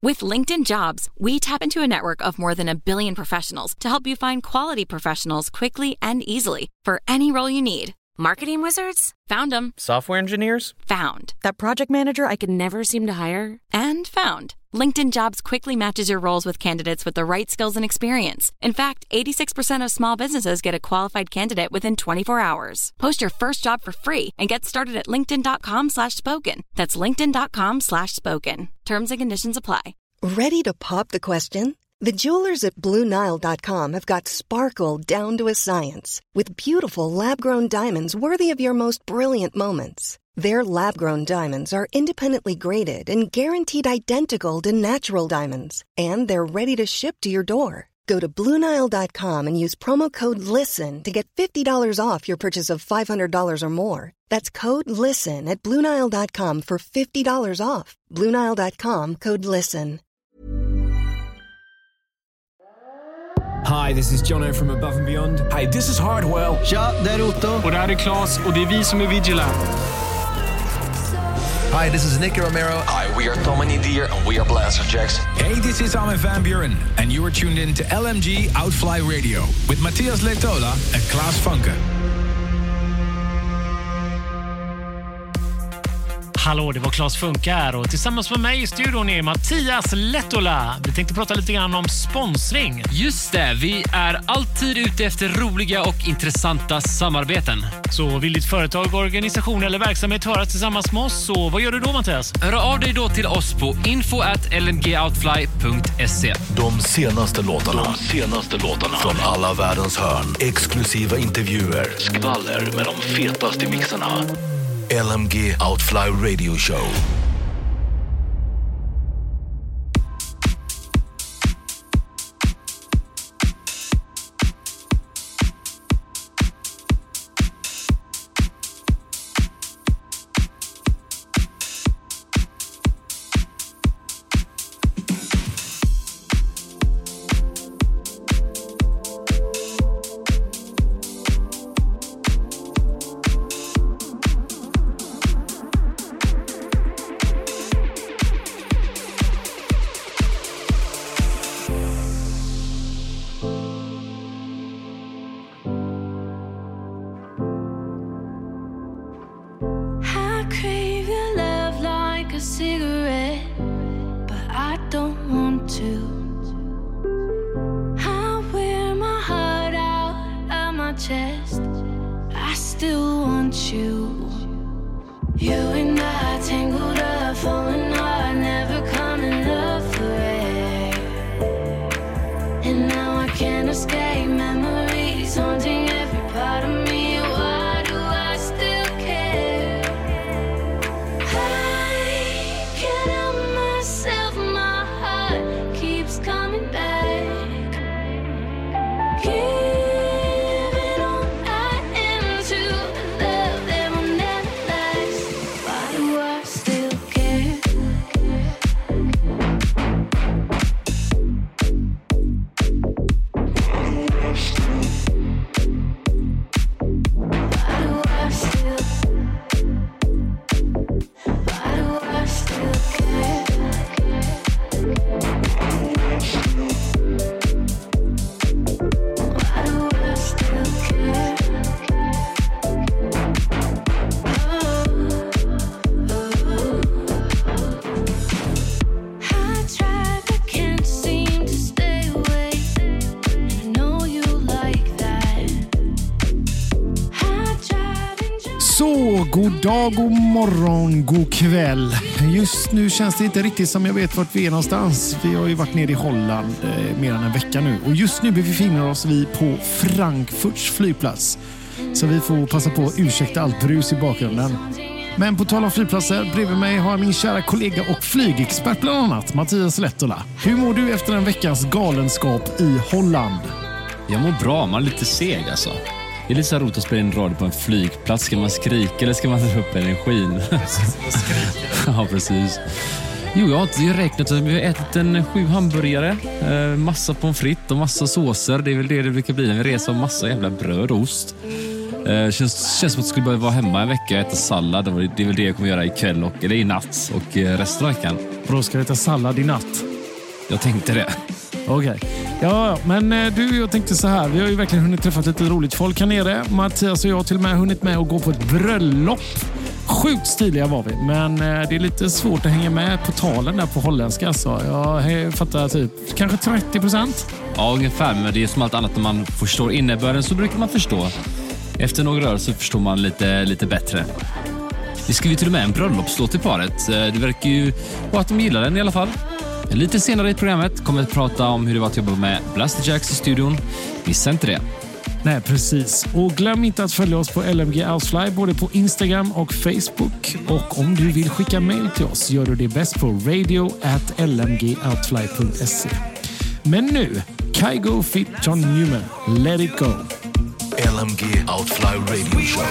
With LinkedIn Jobs, we tap into a network of more than 1 billion professionals to help you find quality professionals quickly and easily for any role you need. Marketing wizards? Found them. Software engineers? Found. That project manager I could never seem to hire? And found. LinkedIn Jobs quickly matches your roles with candidates with the right skills and experience. In fact, 86% of small businesses get a qualified candidate within 24 hours. Post your first job for free and get started at linkedin.com/spoken. That's linkedin.com/spoken. Terms and conditions apply. Ready to pop the question? The jewelers at BlueNile.com have got sparkle down to a science with beautiful lab-grown diamonds worthy of your most brilliant moments. Their lab-grown diamonds are independently graded and guaranteed identical to natural diamonds, and they're ready to ship to your door. Go to BlueNile.com and use promo code LISTEN to get $50 off your purchase of $500 or more. That's code LISTEN at BlueNile.com for $50 off. BlueNile.com, code LISTEN. Hi, this is Jono from Above and Beyond. Hi, this is Hardwell. Tja, det är Otto. Och det här är Claes, och det är vi som är Vigilant. Hi, this is Nicky Romero. Hi, we are Tom and Deer, and we are Blasterjaxx. Hey, this is Armin van Buuren, and you are tuned in to LMG Outfly Radio with Matthias Letola and Klaas Funke. Hallå, det var Klaas Funke här, och tillsammans med mig i studion är Mattias Letola. Vi tänkte prata lite grann om sponsring. Just det, vi är alltid ute efter roliga och intressanta samarbeten. Så vill ditt företag, organisation eller verksamhet höra tillsammans med oss, så vad gör du då, Mattias? Hör av dig då till oss på info@lmgoutfly.se. De senaste låtarna från alla världens hörn. Exklusiva intervjuer, skvaller med de fetaste mixarna. LMG Outfly Radio Show. God dag, god morgon, god kväll. Just nu känns det inte riktigt som jag vet vart vi är någonstans. Vi har ju varit nere i Holland mer än en vecka nu. Och just nu befinner oss vi på Frankfurts flygplats. Så vi får passa på att ursäkta allt brus i bakgrunden. Men på tal om flygplatser, bredvid mig har min kära kollega och flygexpert bland annat, Mattias Letola. Hur mår du efter en veckans galenskap i Holland? Jag mår bra, man är lite seg alltså. Det är lite så roligt att spela in radio på en flygplats. Ska man skrika eller ska man dra upp energin? Ja, precis. Jo, jag har inte räknat. Vi har ätit 7 hamburgare, massa pommes frites och massa såser. Det är väl det brukar bli när vi reser, massa jävla bröd och ost. Känns som att jag skulle bara vara hemma en vecka och äta sallad. Det är väl det jag kommer göra ikväll eller i natt och resten av veckan. Bra, ska du äta sallad i natt? Jag tänkte det. Okej. Ja, men du, jag tänkte så här. Vi har ju verkligen hunnit träffa lite roligt folk här nere. Mattias och jag har till och med hunnit med att gå på ett bröllop. Sjukt stiliga var vi, men det är lite svårt att hänga med på talen där på holländska. Så jag fattar typ kanske 30%. Ja, ungefär. Men det är som allt annat, när man förstår innebörden så brukar man förstå. Efter några år så förstår man lite bättre. Vi skriver till och med en bröllopslåt till paret. Det verkar ju vara att de gillar den i alla fall. Lite senare i programmet kommer vi att prata om hur det var att jobba med Blasterjaxx i studion. Missa inte det. Nej, precis. Och glöm inte att följa oss på LMG Outfly både på Instagram och Facebook. Och om du vill skicka mejl till oss gör du det bäst på radio@lmgoutfly.se. Men nu, Kygo feat. John Newman. Let it go. LMG Outfly Radio Show.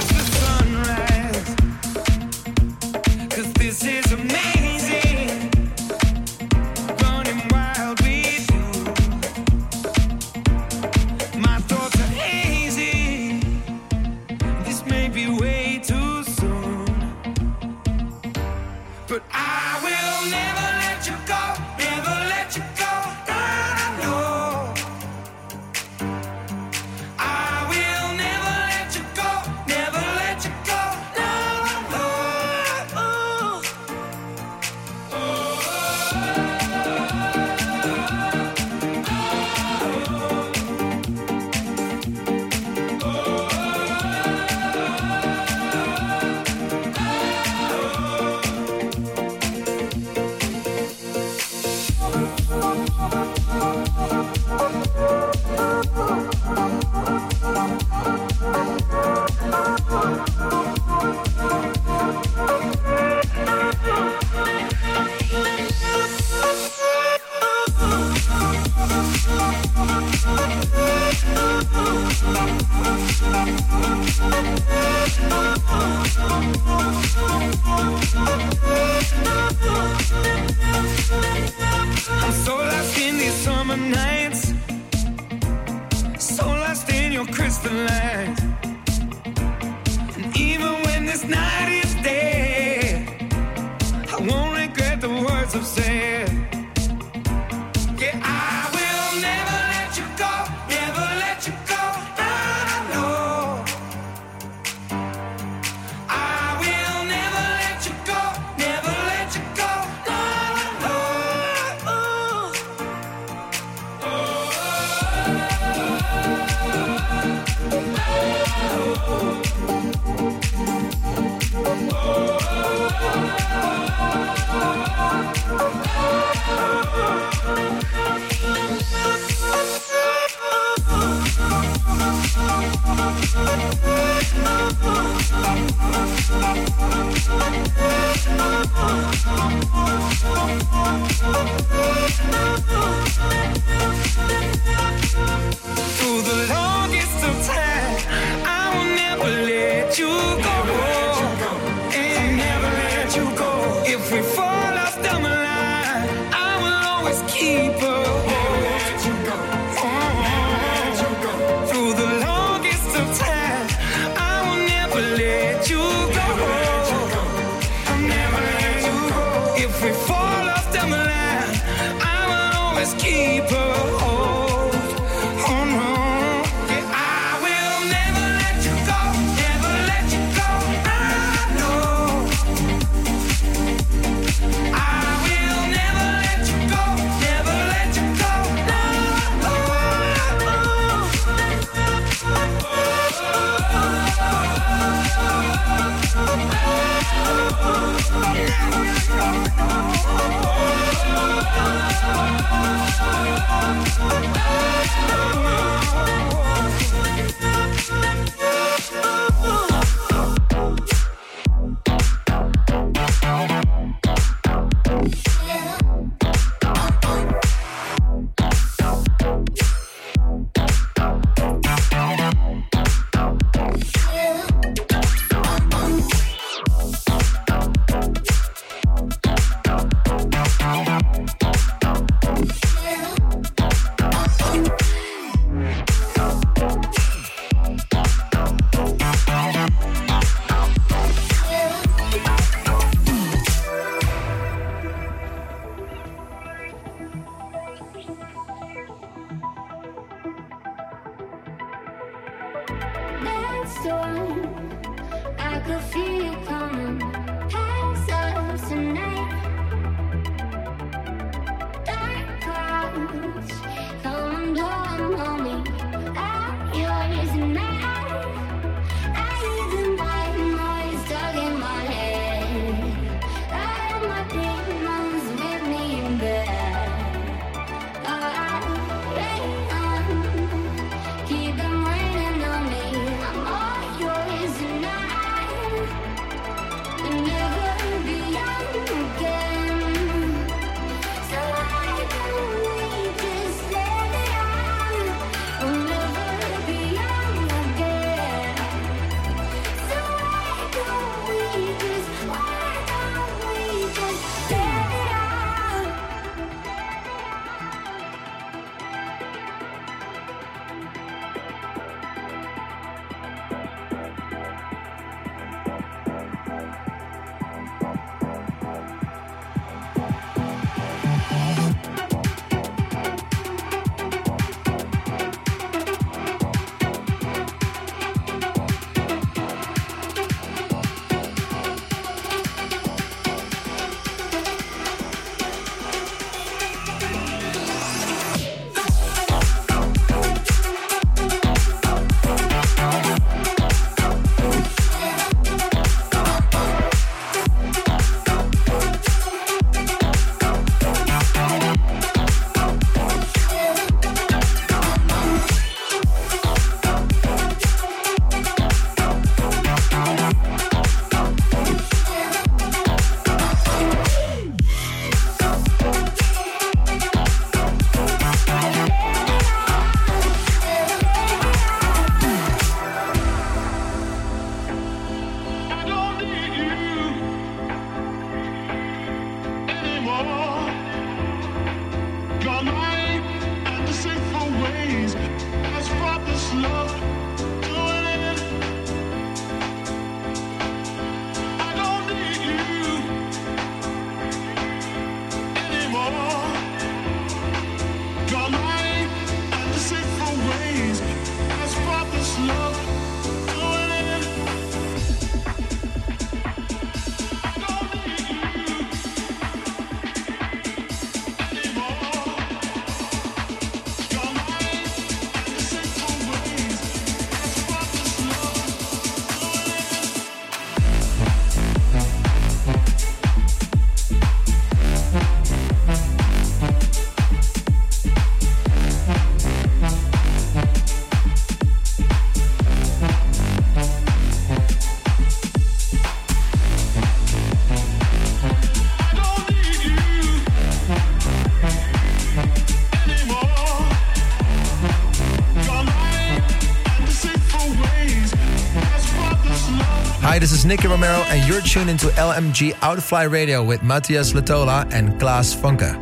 Hi, this is Nicky Romero, and you're tuned into LMG Outfly Radio with Matthias Latola and Klaas Funke.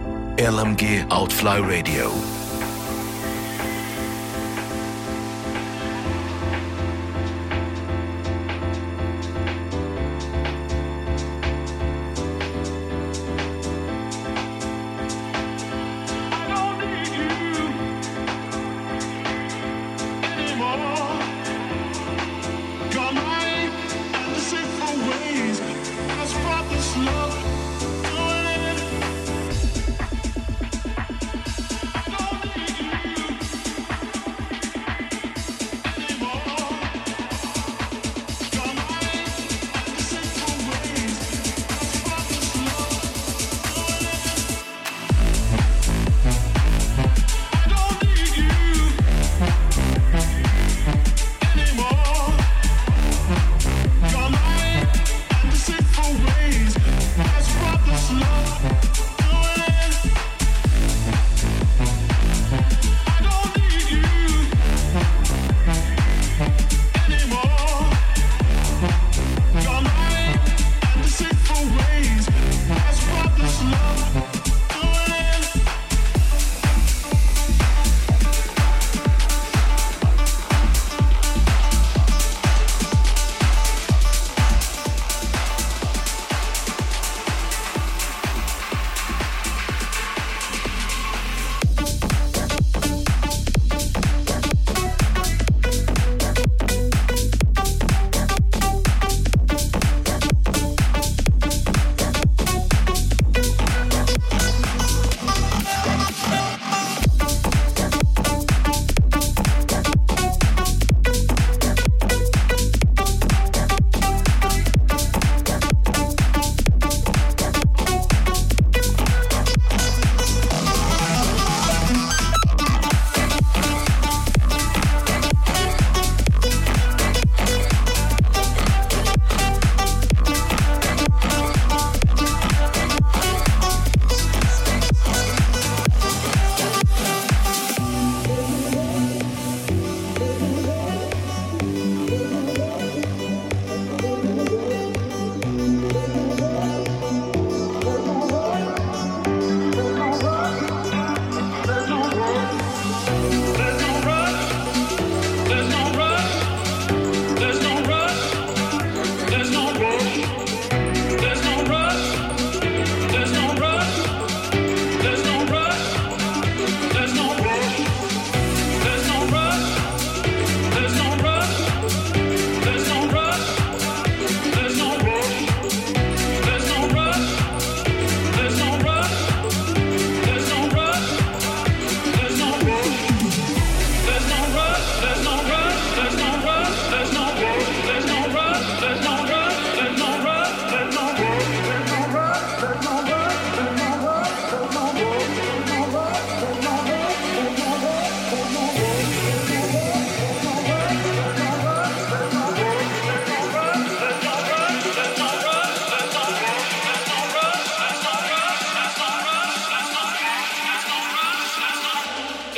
LMG Outfly Radio. Love, doing it.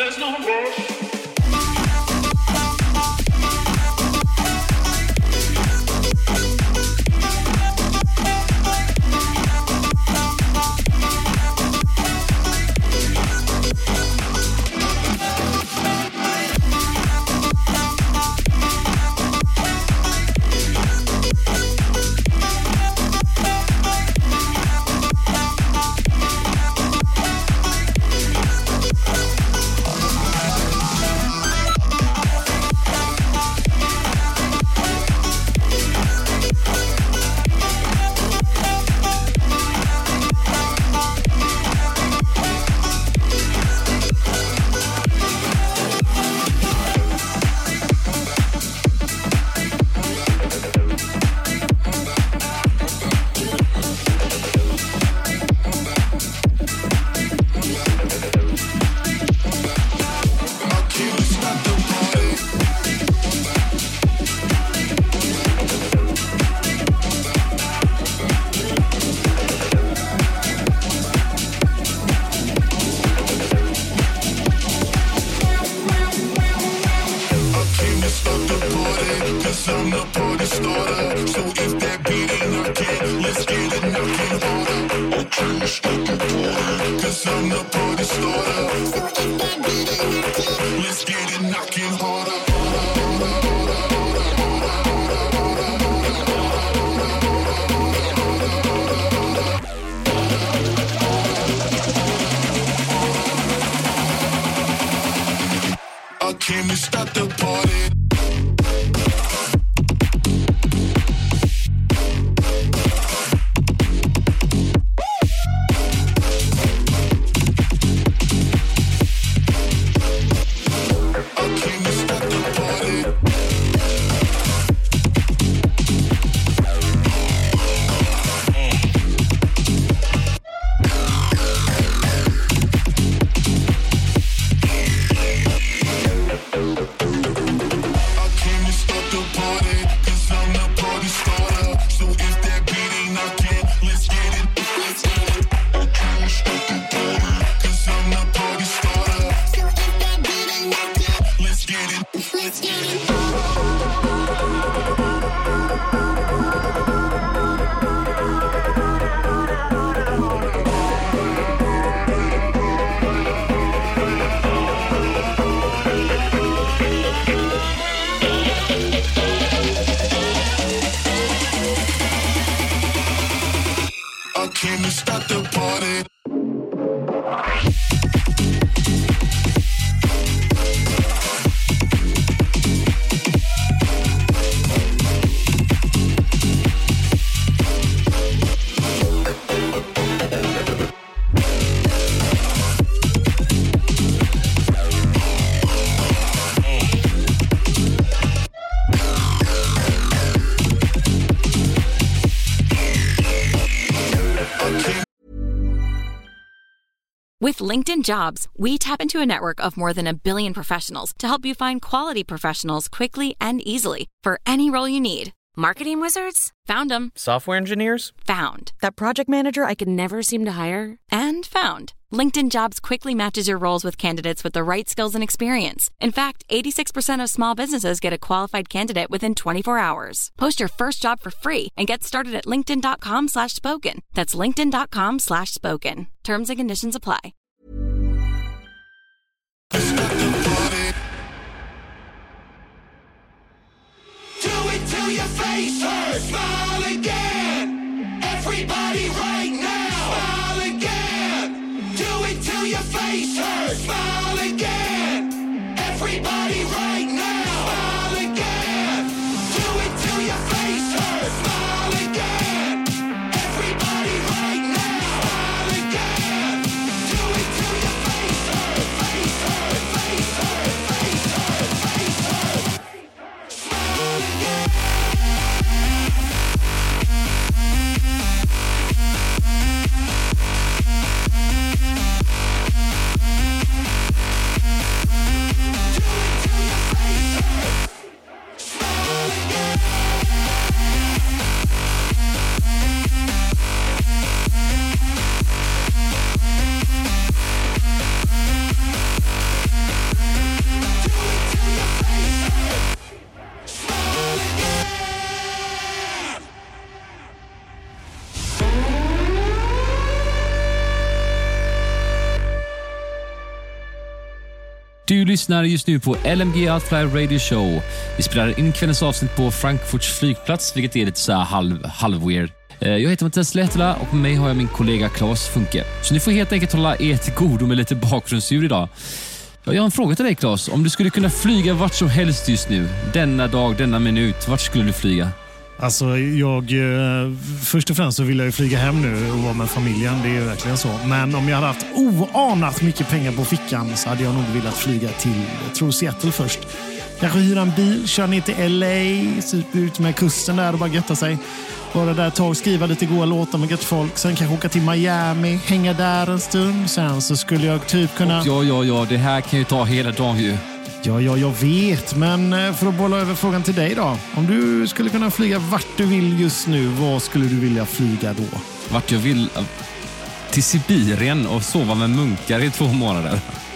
there's no rush. With LinkedIn Jobs, we tap into a network of more than 1 billion professionals to help you find quality professionals quickly and easily for any role you need. Marketing wizards? Found them. Software engineers? Found. That project manager I could never seem to hire? And found. LinkedIn Jobs quickly matches your roles with candidates with the right skills and experience. In fact, 86% of small businesses get a qualified candidate within 24 hours. Post your first job for free and get started at linkedin.com/spoken. That's linkedin.com/spoken. Terms and conditions apply. Do it till your face hurts. Smile again. Everybody right now. Smile again. Do it till your face hurts. Smile again. Everybody right now. Smile again. Do it till your face hurts. Smile again. Everybody right now. Smile again. Do it till your face hurts. Face hurts. Face hurts. Face hurts. Face hurts. Smile again. Do it till your face hurts. Du lyssnar just nu på LMG Outfly Radio Show. Vi spelar in kvällens avsnitt på Frankfurts flygplats, vilket är lite så här halv-weird. Jag heter Mattias Lättula och med mig har jag min kollega Claes Funke. Så ni får helt enkelt hålla er till godo med lite bakgrundsljud idag. Jag har en fråga till dig, Claes. Om du skulle kunna flyga vart som helst just nu, denna dag, denna minut, vart skulle du flyga? Alltså först och främst så vill jag ju flyga hem nu och vara med familjen, det är ju verkligen så. Men om jag hade haft oanat mycket pengar på fickan så hade jag nog velat flyga till, jag tror Seattle först. Kanske hyra en bil, köra ner till LA, typ ut med kusten där och bara götta sig. Bara där ett tag, skriva lite goda låtar med gött folk. Sen kanske åka till Miami, hänga där en stund. Sen så skulle jag typ kunna... Ja, det här kan ju ta hela dagen ju. Ja, jag vet. Men för att bolla över frågan till dig då. Om du skulle kunna flyga vart du vill just nu, vad skulle du vilja flyga då? Vart jag vill? Till Sibirien och sova med munkar i 2 månader.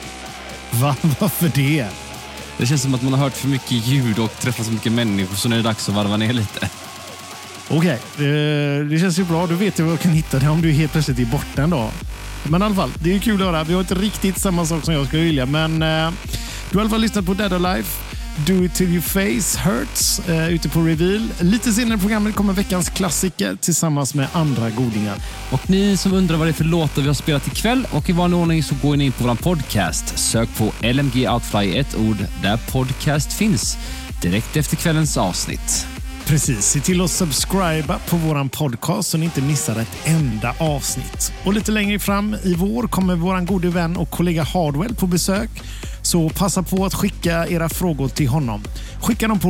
Varför det? Det känns som att man har hört för mycket ljud och träffat så mycket människor, så nu är det dags att varva ner lite. Okej, det känns ju bra. Du vet ju vad jag kan hitta det om du helt plötsligt är borta en dag. Men i alla fall, det är kul att höra. Vi har inte riktigt samma sak som jag skulle vilja. Men du har i alla fall lyssnat på Dead or Alive. Do It Till Your Face Hurts ute på Reveal. Lite senare i programmet kommer veckans klassiker tillsammans med andra godingar. Och ni som undrar vad det är för låtar vi har spelat ikväll och i vanlig ordning så går ni in på vår podcast. Sök på LMG Outfly i ett ord där podcast finns. Direkt efter kvällens avsnitt. Precis, se till att subscriba på våran podcast så ni inte missar ett enda avsnitt. Och lite längre fram i vår kommer våran gode vän och kollega Hardwell på besök. Så passa på att skicka era frågor till honom. Skicka dem på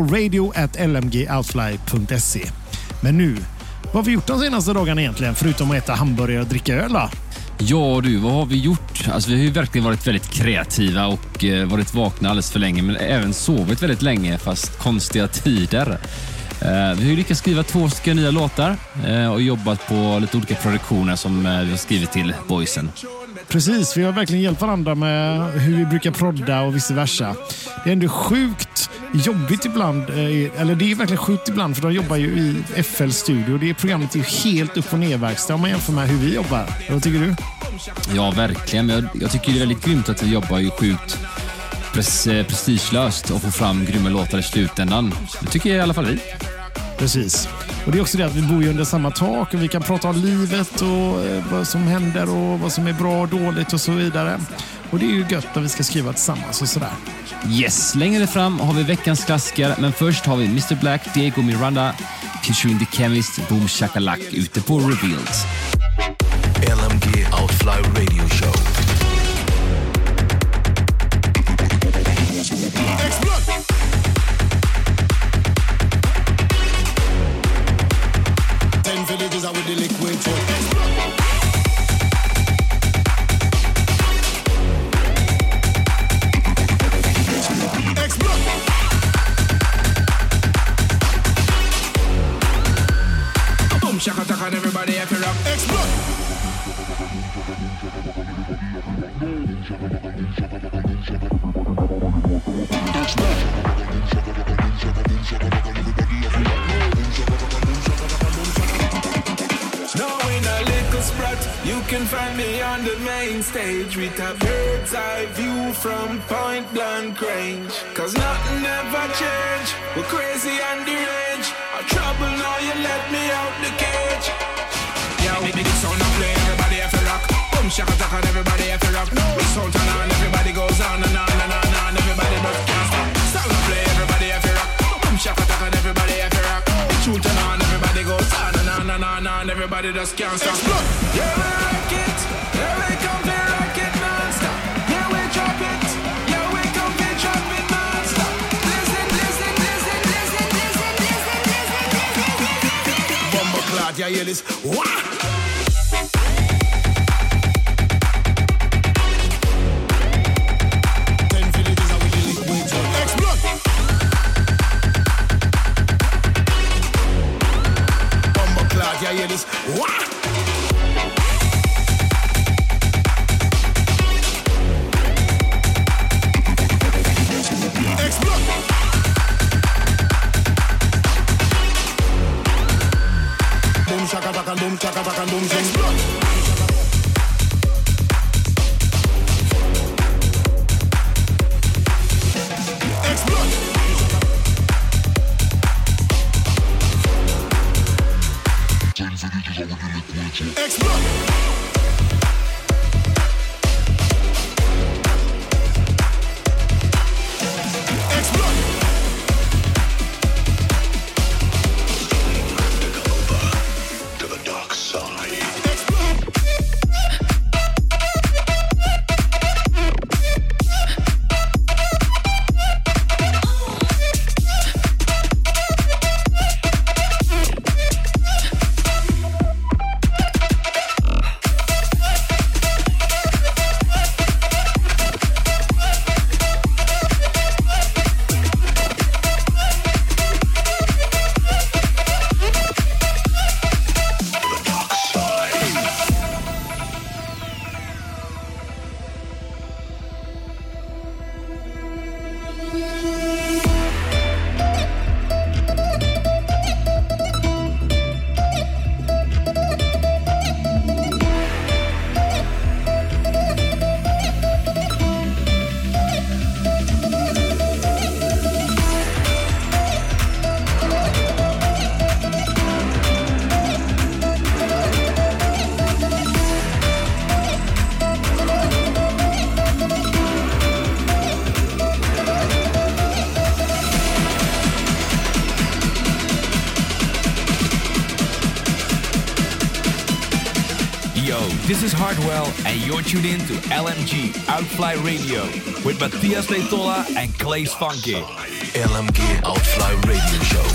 radio@lmgoutfly.se. Men nu, vad har vi gjort de senaste dagarna egentligen förutom att äta hamburgare och dricka öl då? Ja du, vad har vi gjort? Alltså vi har ju verkligen varit väldigt kreativa och varit vakna alldeles för länge, men även sovit väldigt länge fast konstiga tider. Vi har ju lyckats skriva 2 nya låtar och jobbat på lite olika produktioner som vi har skrivit till boysen. Precis, vi har verkligen hjälpt varandra med hur vi brukar prodda och vice versa. Det är ändå sjukt jobbigt ibland, eller det är verkligen sjukt ibland för de jobbar ju i FL-studio. Det programmet är ju helt upp- och nedverkstad om man jämför med hur vi jobbar. Vad tycker du? Ja, verkligen. Jag tycker det är väldigt grymt att vi jobbar ju sjukt prestigelöst och få fram grymma låtar i slutändan. Det tycker jag i alla fall vi. Precis. Och det är också det att vi bor ju under samma tak och vi kan prata om livet och vad som händer och vad som är bra och dåligt och så vidare. Och det är ju gött när vi ska skriva tillsammans och sådär. Yes, längre fram har vi veckans klassiker, men först har vi Mr. Black, Diego Miranda, featuring The Chemist, Boom Shakalak ute på Revealed. LMG Outfly Radio Show. Everybody have to rock. Explode. Now in a little spot, you can find me on the main stage with a bird's eye view from point blank range. Cause nothing ever change. We're crazy and deranged. Our trouble now, you let me out the cage. Yeah, we big sound and play, everybody have to rock. Boom, shaka taka, everybody have to rock. We sound turn on, everybody goes on and on and on and on. Everybody but can't stop. Sound and play, everybody have to rock. Boom, shaka taka, everybody have to rock. We tune turn on, everybody goes on and on and on and on. Everybody just can't stop. Yeah, we rock it. Yeah, we come to rock it non-stop. Yeah, we drop it. Yeah, we come to drop it non-stop. Listen, listen, listen, listen, listen, listen, listen, listen. Bumbo clad, you hear this? Wah! You hear this? Wah! Explode! Boom shaka taka, boom shaka taka, boom This is Hardwell, and you're tuned in to LMG Outfly Radio with Matthias Leitola and Claes Funky. LMG Outfly Radio Show.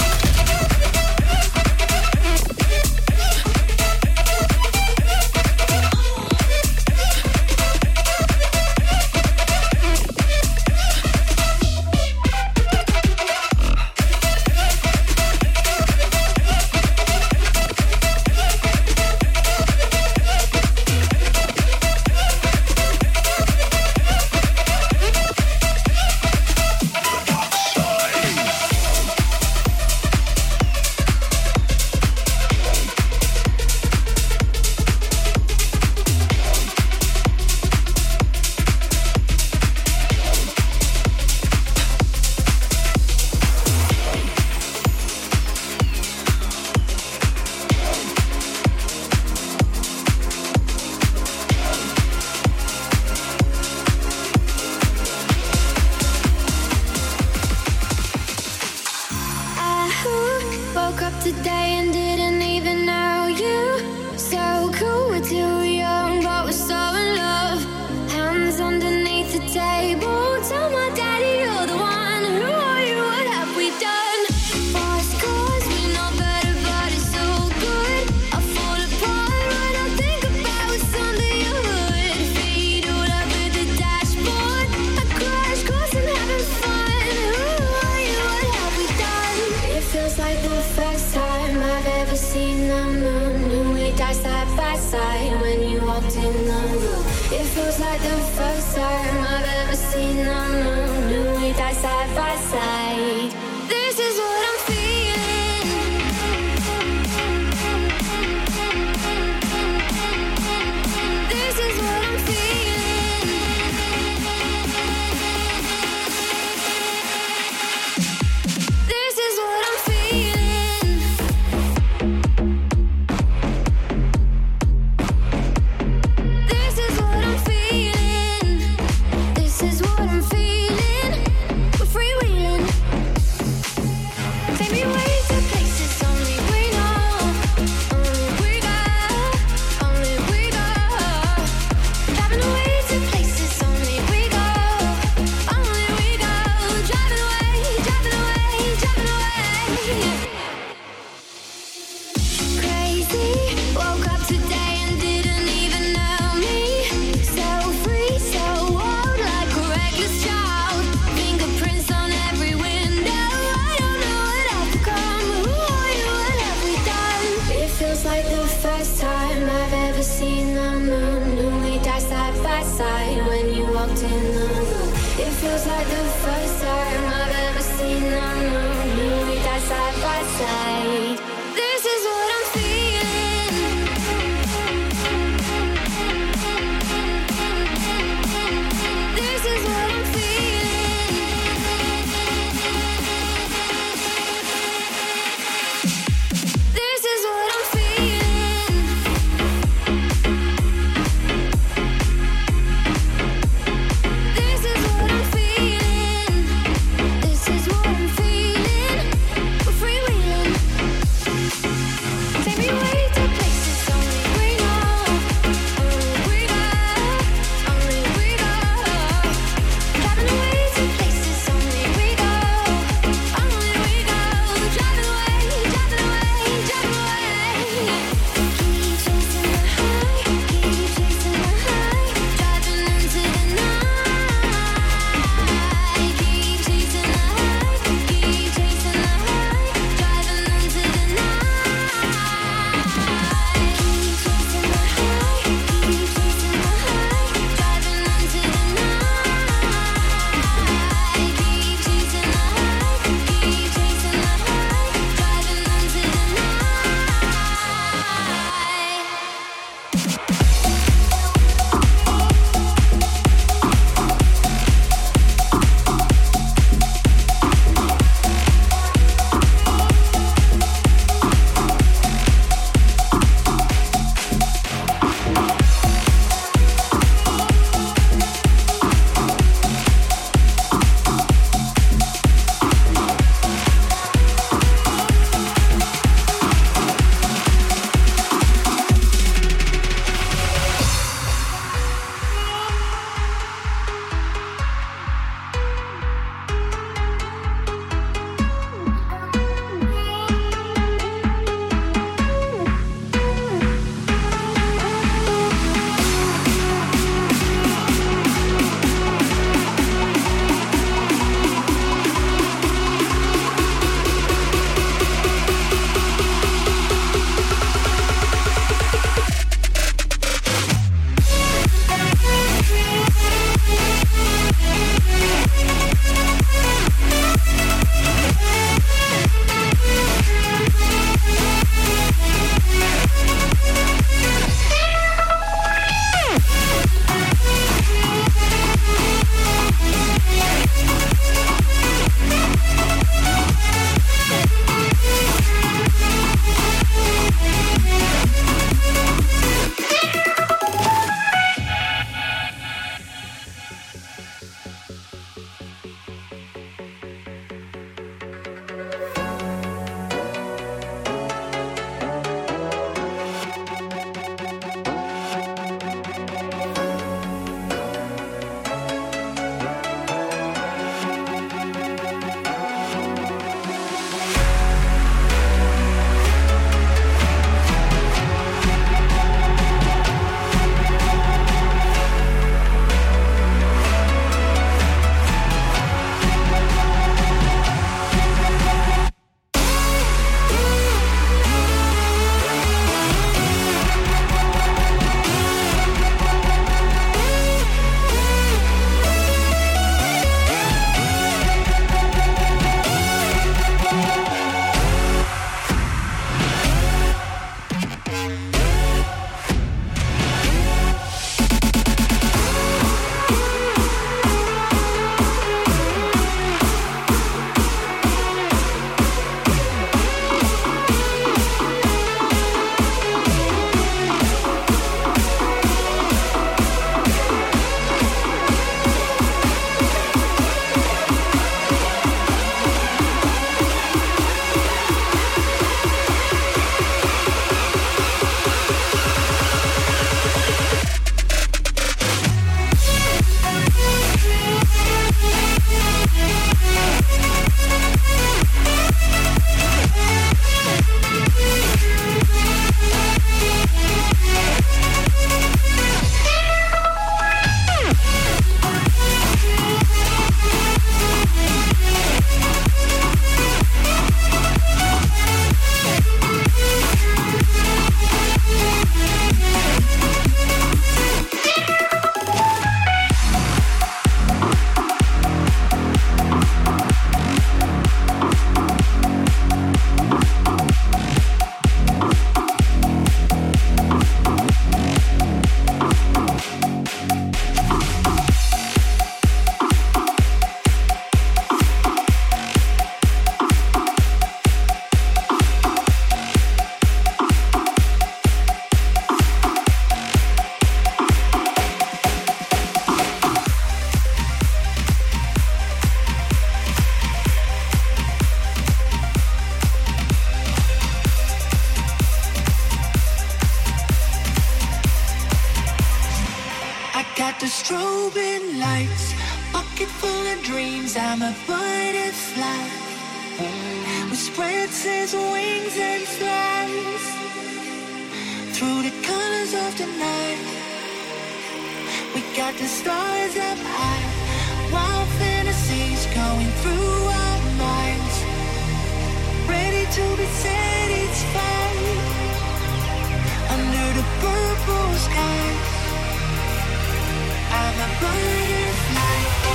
pocket full of dreams. I'm a butterfly with spreads his wings and flies through the colors of the night. We got the stars up high, wild fantasies going through our minds, ready to be satisfied under the purple skies. I'm a butterfly.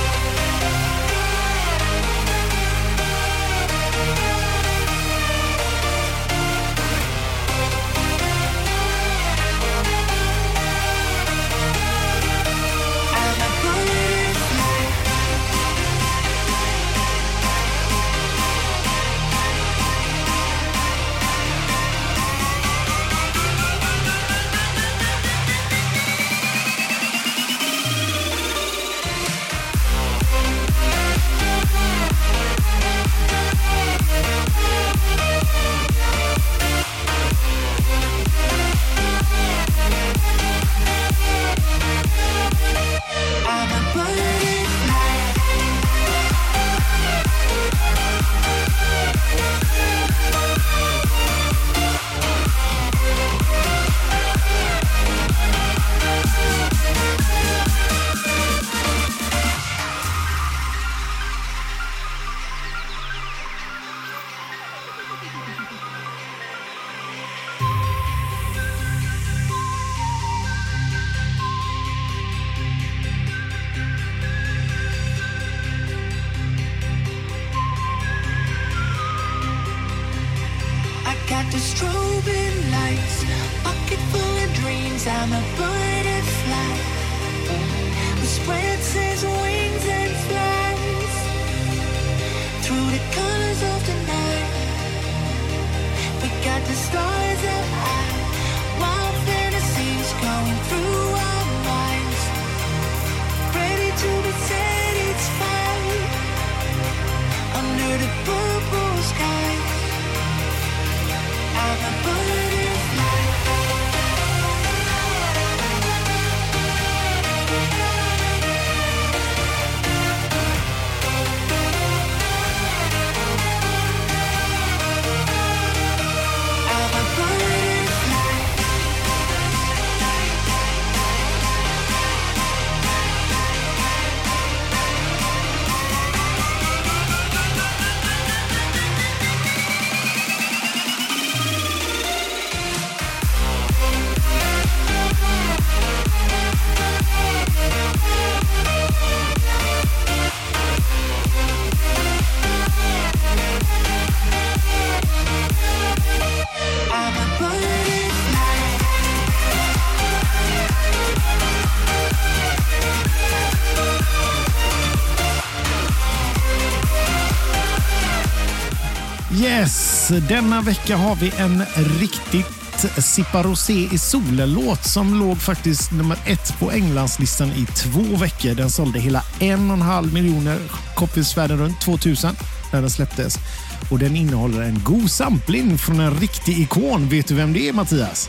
Got the strobing lights, pocket full of dreams. I'm a butterfly who spreads his wings and flies through the colors of the night. We got the stars up high, wild fantasies going through our minds, ready to be satisfied under the purple sky. I'm a butterfly. Yes, denna vecka har vi en riktigt Sippa Rosé i solen-låt som låg faktiskt nummer 1 på Englandslistan i 2 veckor. Den sålde hela 1,5 miljoner copies världen runt 2000 när den släpptes. Och den innehåller en god sampling från en riktig ikon. Vet du vem det är, Mattias?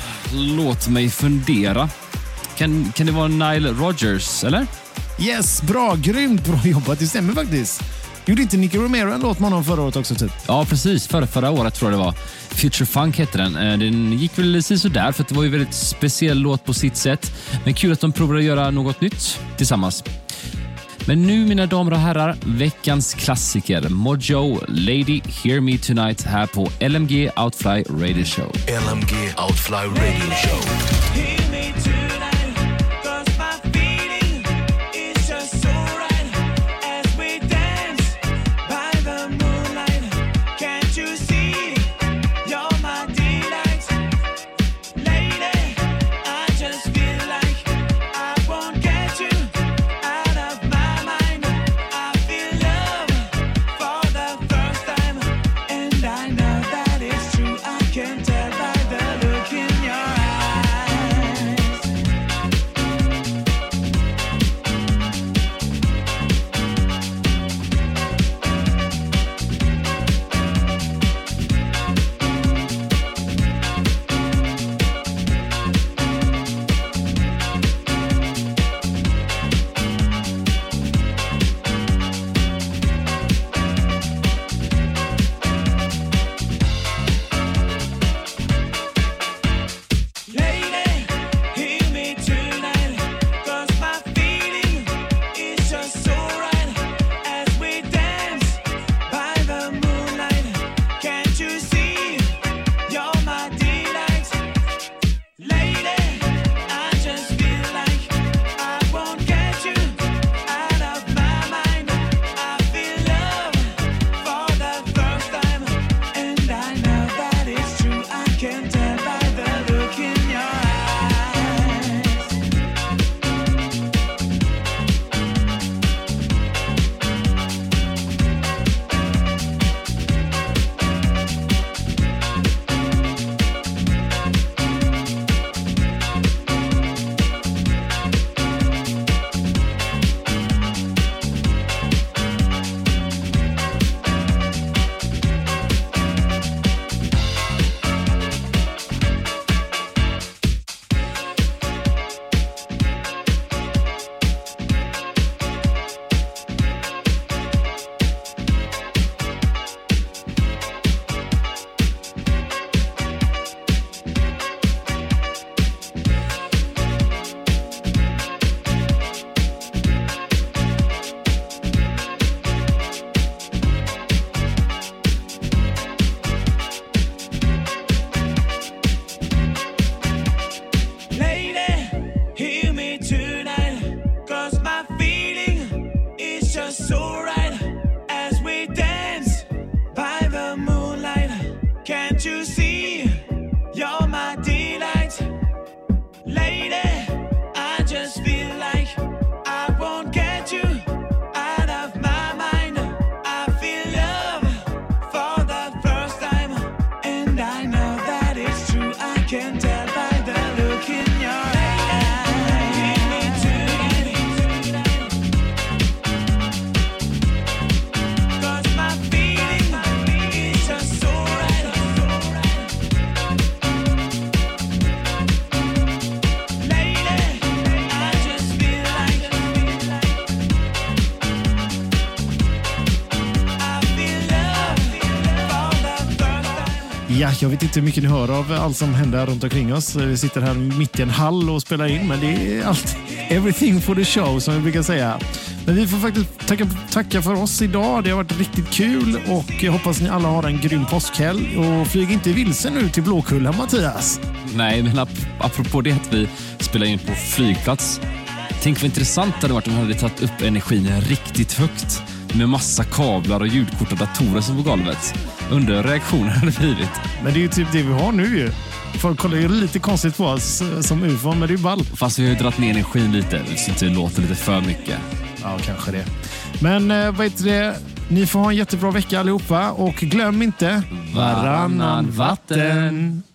Låt mig fundera. Kan det vara Nile Rodgers, eller? Yes, bra, grymt bra jobbat. Det stämmer faktiskt. Gjorde inte Nicky Romero en låt med honom förra året också typ? Ja, precis. Förra året tror jag det var. Future Funk hette den. Den gick väl lite så där för att det var ju en väldigt speciell låt på sitt sätt. Men kul att de provar att göra något nytt tillsammans. Men nu, mina damer och herrar, veckans klassiker. Mojo, Lady, Hear Me Tonight här på LMG Outfly Radio Show. LMG Outfly Radio Show. I can tell by the look in your eyes. Ja, jag vet inte hur mycket ni hör av allt som händer runt omkring oss. Vi sitter här mitt i en hall och spelar in, men det är allt everything for the show som vi brukar säga. Men vi får faktiskt tacka för oss idag. Det har varit riktigt kul och jag hoppas ni alla har en grym påskhelg. Och flyg inte vilse nu till Blåkulla, Mattias. Nej, men apropå det att vi spelar in på flygplats. Tänk vad intressant det hade varit om vi hade tagit upp energin riktigt högt. Med massa kablar och ljudkort och datorer som på golvet. Under reaktionen hade blivit. Men det är ju typ det vi har nu ju. Folk kollar ju lite konstigt på oss som UFO, men det är ju ball. Fast vi har ju dratt ner energin lite. Så det låter lite för mycket. Ja, kanske det. Men vad heter det? Ni får ha en jättebra vecka allihopa. Och glöm inte varannan vatten.